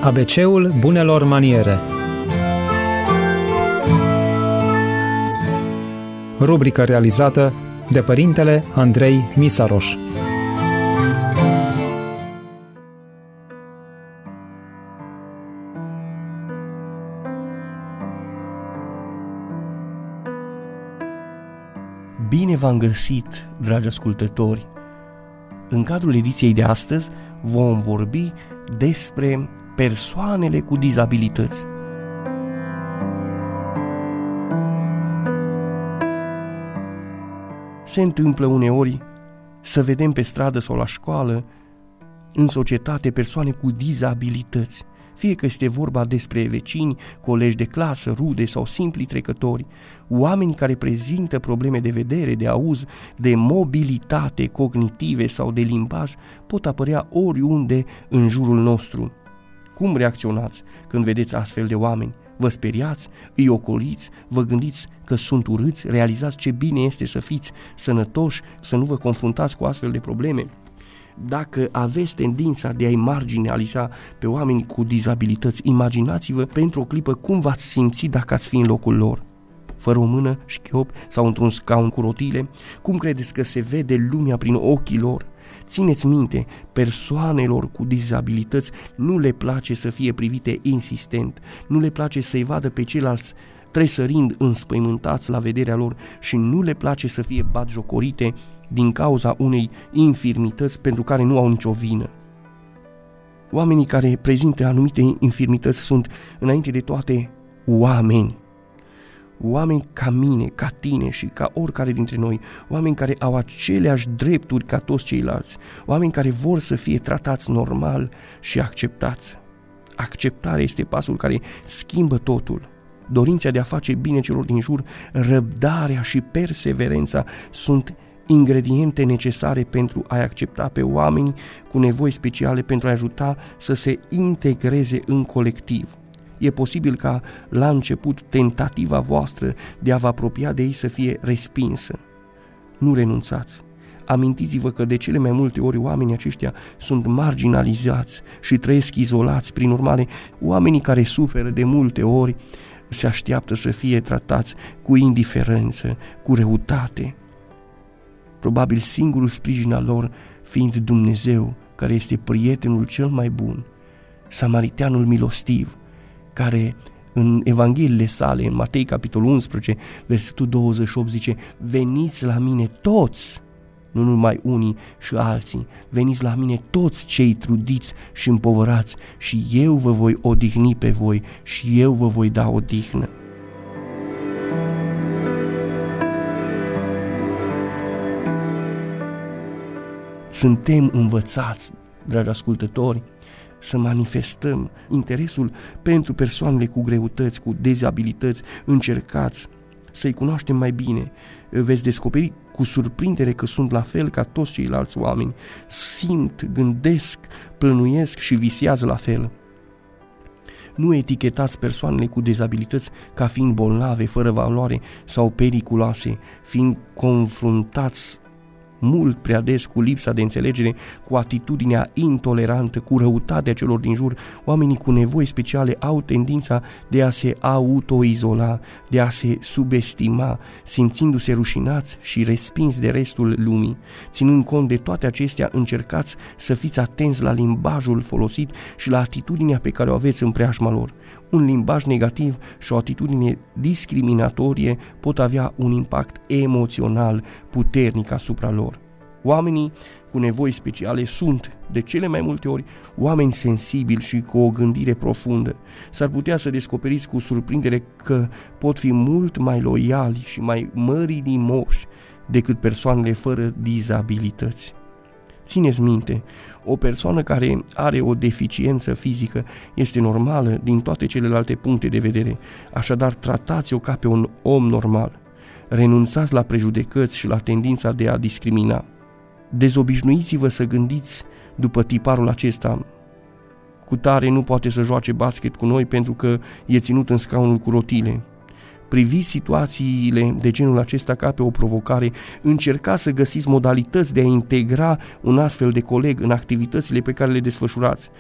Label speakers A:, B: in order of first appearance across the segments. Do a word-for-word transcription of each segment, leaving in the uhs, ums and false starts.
A: A B C-ul bunelor maniere. Rubrică realizată de părintele Andrei Misaroș.
B: Bine v-am găsit, dragi ascultători! În cadrul ediției de astăzi vom vorbi despre persoanele cu dizabilități. Se întâmplă uneori să vedem pe stradă sau la școală, în societate, persoane cu dizabilități, fie că este vorba despre vecini, colegi de clasă, rude sau simpli trecători, oameni care prezintă probleme de vedere, de auz, de mobilitate cognitive sau de limbaj, pot apărea oriunde în jurul nostru. Cum reacționați când vedeți astfel de oameni? Vă speriați, îi ocoliți, vă gândiți că sunt urâți, realizați ce bine este să fiți sănătoși, să nu vă confruntați cu astfel de probleme? Dacă aveți tendința de a-i marginaliza pe oameni cu dizabilități, imaginați-vă pentru o clipă cum v-ați simți dacă ați fi în locul lor. Fără o mână, șchiop sau într-un scaun cu rotile, cum credeți că se vede lumea prin ochii lor? Țineți minte, persoanelor cu dizabilități nu le place să fie privite insistent, nu le place să-i vadă pe ceilalți tresărind înspăimântați la vederea lor și nu le place să fie batjocorite din cauza unei infirmități pentru care nu au nicio vină. Oamenii care prezintă anumite infirmități sunt, înainte de toate, oameni. Oameni ca mine, ca tine și ca oricare dintre noi, oameni care au aceleași drepturi ca toți ceilalți, oameni care vor să fie tratați normal și acceptați. Acceptarea este pasul care schimbă totul. Dorința de a face bine celor din jur, răbdarea și perseverența sunt ingrediente necesare pentru a-i accepta pe oameni cu nevoi speciale, pentru a ajuta să se integreze în colectiv. E posibil ca la început tentativa voastră de a vă apropia de ei să fie respinsă. Nu renunțați. Amintiți-vă că de cele mai multe ori oamenii aceștia sunt marginalizați și trăiesc izolați. Prin urmare, oamenii care suferă de multe ori se așteaptă să fie tratați cu indiferență, cu răutate. Probabil singurul sprijin al lor fiind Dumnezeu, care este prietenul cel mai bun, samariteanul milostiv, care în Evangheliile sale, în Matei capitolul unsprezece, versetul douăzeci și opt zice: veniți la mine toți, nu numai unii și alții, veniți la mine toți cei trudiți și împovărați și eu vă voi odihni pe voi și eu vă voi da odihnă. Suntem învățați, dragi ascultători, să manifestăm interesul pentru persoanele cu greutăți, cu dizabilități. Încercați să-i cunoaștem mai bine. Veți descoperi cu surprindere că sunt la fel ca toți ceilalți oameni. Simt, gândesc, plănuiesc și visează la fel. Nu etichetați persoanele cu dizabilități ca fiind bolnave, fără valoare sau periculoase, fiind confruntați mult prea des cu lipsa de înțelegere, cu atitudinea intolerantă, cu răutatea celor din jur. Oamenii cu nevoi speciale au tendința de a se autoizola, de a se subestima, simțindu-se rușinați și respinși de restul lumii. Ținând cont de toate acestea, încercați să fiți atenți la limbajul folosit și la atitudinea pe care o aveți în preajma lor. Un limbaj negativ și o atitudine discriminatorie pot avea un impact emoțional puternic asupra lor. Oamenii cu nevoi speciale sunt, de cele mai multe ori, oameni sensibili și cu o gândire profundă. S-ar putea să descoperiți cu surprindere că pot fi mult mai loiali și mai mărinimoși decât persoanele fără dizabilități. Țineți minte, o persoană care are o deficiență fizică este normală din toate celelalte puncte de vedere, așadar tratați-o ca pe un om normal. Renunțați la prejudecăți și la tendința de a discrimina. Dezobișnuiți-vă să gândiți după tiparul acesta: cutare nu poate să joace basket cu noi pentru că e ținut în scaunul cu rotile. Priviți situațiile de genul acesta ca pe o provocare, încercați să găsiți modalități de a integra un astfel de coleg în activitățile pe care le desfășurați.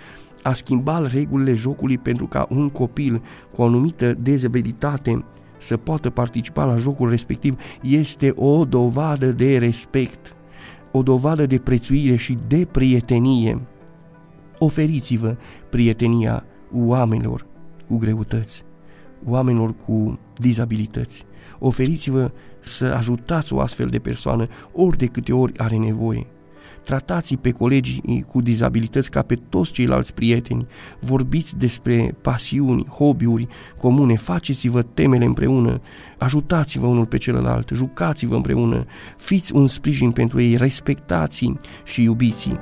B: a schimba regulile jocului pentru ca un copil cu o anumită dezabilitate să poată participa la jocul respectiv este o dovadă de respect, o dovadă de prețuire și de prietenie. Oferiți-vă prietenia oamenilor cu greutăți, oamenilor cu dizabilități. Oferiți-vă să ajutați o astfel de persoană ori de câte ori are nevoie. Tratați pe colegii cu dizabilități ca pe toți ceilalți prieteni. Vorbiți despre pasiuni, hobby-uri comune, faceți-vă temele împreună, ajutați-vă unul pe celălalt, jucați-vă împreună, fiți un sprijin pentru ei, respectați-i și iubiți-i.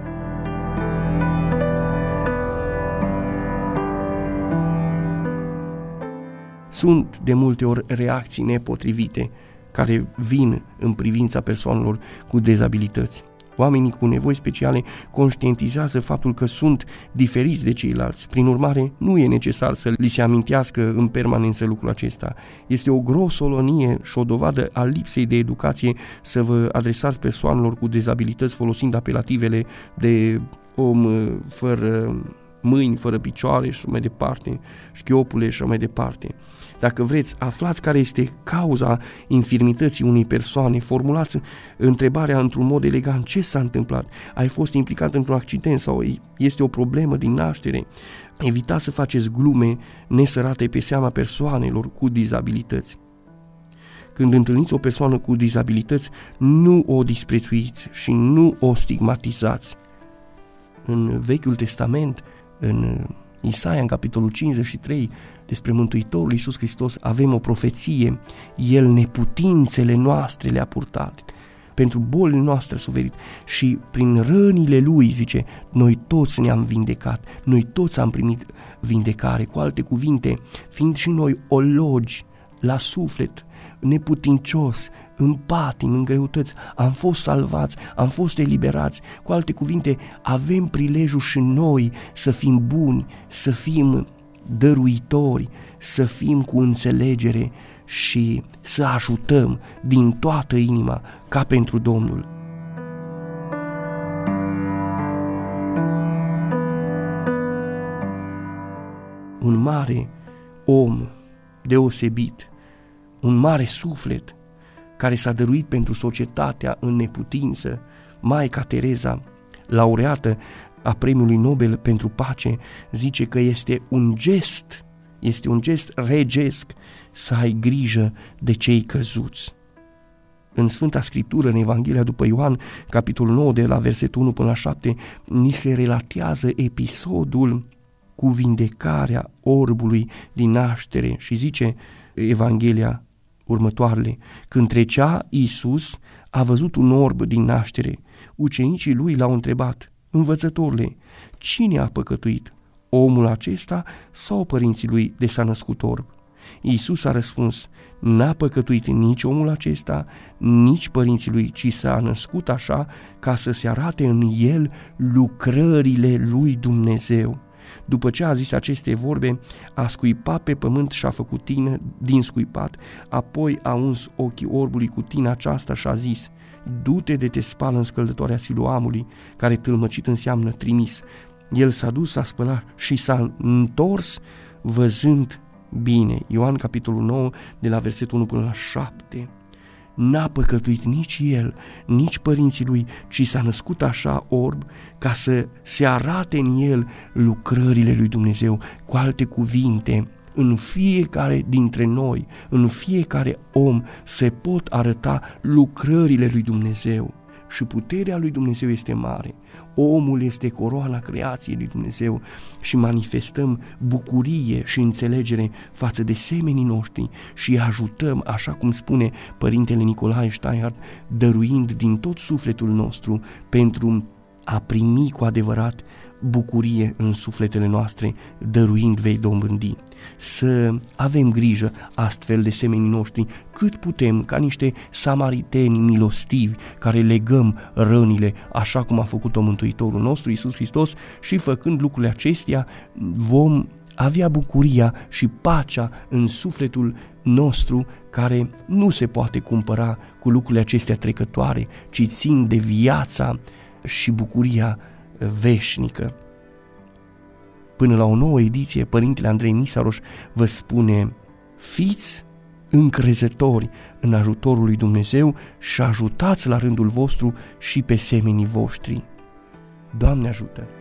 B: Sunt de multe ori reacții nepotrivite care vin în privința persoanelor cu dizabilități. Oamenii cu nevoi speciale conștientizează faptul că sunt diferiți de ceilalți. Prin urmare, nu e necesar să li se amintească în permanență lucrul acesta. Este o grosolonie și o dovadă a lipsei de educație să vă adresați persoanelor cu dizabilități folosind apelativele de om fără mâini, fără picioare și mai departe, șchiopule și mai departe. Dacă vreți, aflați care este cauza infirmității unei persoane, formulați întrebarea într-un mod elegant: ce s-a întâmplat? Ai fost implicat într-un accident sau este o problemă din naștere? Evitați să faceți glume nesărate pe seama persoanelor cu dizabilități. Când întâlniți o persoană cu dizabilități, nu o disprețuiți și nu o stigmatizați. În Vechiul Testament, în Isaia, în capitolul cincizeci și trei, despre Mântuitorul Iisus Hristos, avem o profeție: El neputințele noastre le-a purtat, pentru bolile noastre a suferit și prin rănile Lui, zice, noi toți ne-am vindecat, noi toți am primit vindecare. Cu alte cuvinte, fiind și noi ologi la suflet, neputincios, în patim, în greutăți, am fost salvați, am fost eliberați. Cu alte cuvinte, avem prilejul și noi să fim buni, să fim dăruitori, să fim cu înțelegere și să ajutăm din toată inima ca pentru Domnul. Un mare om deosebit, un mare suflet care s-a dăruit pentru societatea în neputință, Maica Tereza, laureată a Premiului Nobel pentru Pace, zice că este un gest, este un gest regesc să ai grijă de cei căzuți. În Sfânta Scriptură, în Evanghelia după Ioan, capitolul nouă, de la versetul unu până la șapte, ni se relatează episodul cu vindecarea orbului din naștere și zice Evanghelia următoarele: când trecea Iisus, a văzut un orb din naștere. Ucenicii lui l-au întrebat: Învățătorule, cine a păcătuit, omul acesta sau părinții lui de s-a născut orb? Iisus a răspuns: n-a păcătuit nici omul acesta, nici părinții lui, ci s-a născut așa ca să se arate în el lucrările lui Dumnezeu. După ce a zis aceste vorbe, a scuipat pe pământ și a făcut tină din scuipat, apoi a uns ochii orbului cu tina aceasta și a zis: du-te de te spală în scăldătoarea Siloamului, care tâlmăcit înseamnă trimis. El s-a dus, s-a spălat și s-a întors văzând bine. Ioan capitolul nouă, de la versetul unu până la șapte. N-a păcătuit nici el, nici părinții lui, ci s-a născut așa orb ca să se arate în el lucrările lui Dumnezeu. Cu alte cuvinte, în fiecare dintre noi, în fiecare om se pot arăta lucrările lui Dumnezeu și puterea lui Dumnezeu este mare. Omul este coroana creației lui Dumnezeu și manifestăm bucurie și înțelegere față de semenii noștri și îi ajutăm, așa cum spune Părintele Nicolae Steinhardt, dăruind din tot sufletul nostru pentru a primi cu adevărat bucurie în sufletele noastre, dăruind vei dobândi. Să avem grijă astfel de semenii noștri cât putem, ca niște samariteni milostivi care legăm rănile, așa cum a făcut-o Mântuitorul nostru Iisus Hristos, și făcând lucrurile acestea vom avea bucuria și pacea în sufletul nostru, care nu se poate cumpăra cu lucrurile acestea trecătoare, ci țin de viața și bucuria veșnică. Până la o nouă ediție, Părintele Andrei Misaroș vă spune: fiți încrezători în ajutorul lui Dumnezeu și ajutați la rândul vostru și pe semenii voștri. Doamne ajută!